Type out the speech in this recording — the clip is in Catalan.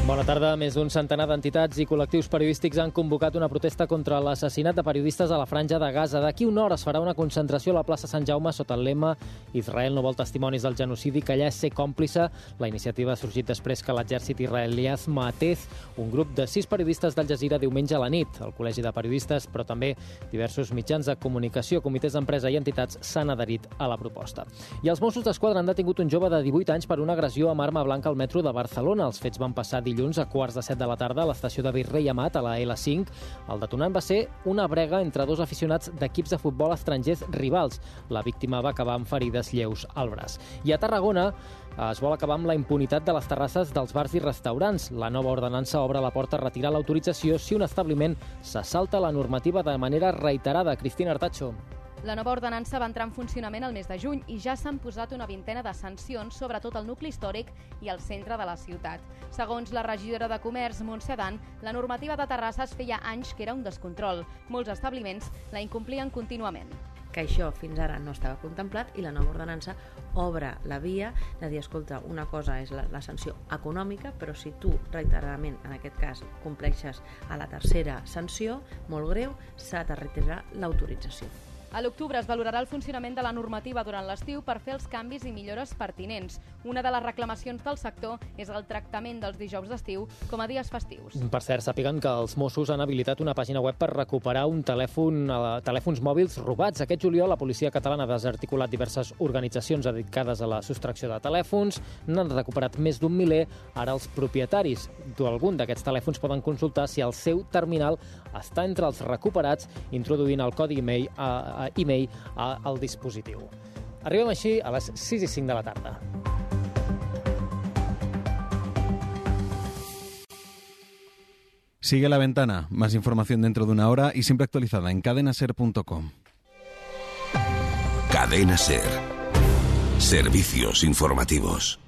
Bona tarda. Més d'un centenar d'entitats i col·lectius periodístics han convocat una protesta contra l'assassinat de periodistes a la Franja de Gaza. D'aquí una hora es farà una concentració a la plaça Sant Jaume sota el lema «Israel no vol testimonis del genocidi, que allà és ser còmplice». La iniciativa ha sorgit després que l'exèrcit israelià matés un grup de 6 periodistes d'Al Jazeera diumenge a la nit. El Col·legi de Periodistes, però també diversos mitjans de comunicació, comitès d'empresa i entitats s'han adherit a la proposta. I els Mossos d'Esquadra han detingut un jove de 18 anys per una agressió amb arma blanca al metro de Barcelona. Els fets van passar dilluns a 6:45 de la tarda a l'estació de Virrei Amat, a la L5. El detonant va ser una brega entre dos aficionats d'equips de futbol estrangers rivals. La víctima va acabar amb ferides lleus al braç. I a Tarragona es vol acabar amb la impunitat de les terrasses dels bars i restaurants. La nova ordenança obre la porta a retirar l'autorització si un establiment se salta la normativa de manera reiterada. Cristina Artacho. La nova ordenança va entrar en funcionament el mes de juny i ja s'han posat una vintena de sancions, sobretot al nucli històric i al centre de la ciutat. Segons la regidora de Comerç, Montse Adan, la normativa de terrasses feia anys que era un descontrol. Molts establiments la incomplien contínuament. Que això fins ara no estava contemplat i la nova ordenança obre la via de dir, escolta, una cosa és la sanció econòmica, però si tu reiteradament, en aquest cas, compleixes a la tercera sanció, molt greu, s'ha de retirar l'autorització. A l'octubre es valorarà el funcionament de la normativa durant l'estiu per fer els canvis i millores pertinents. Una de les reclamacions del sector és el tractament dels dijous d'estiu com a dies festius. Per cert, sàpiguen que els Mossos han habilitat una pàgina web per recuperar un telèfons mòbils robats. Aquest juliol la policia catalana ha desarticulat diverses organitzacions dedicades a la sostracció de telèfons. N'han recuperat més d'un miler. Ara els propietaris d'algun d'aquests telèfons poden consultar si el seu terminal està entre els recuperats introduint el codi e-mail al dispositiu. Arribem així a les 6:05 de la tarda. Sigue La Ventana. Más información dentro de una hora y siempre actualizada en cadenaser.com. Cadena Ser. Servicios informativos.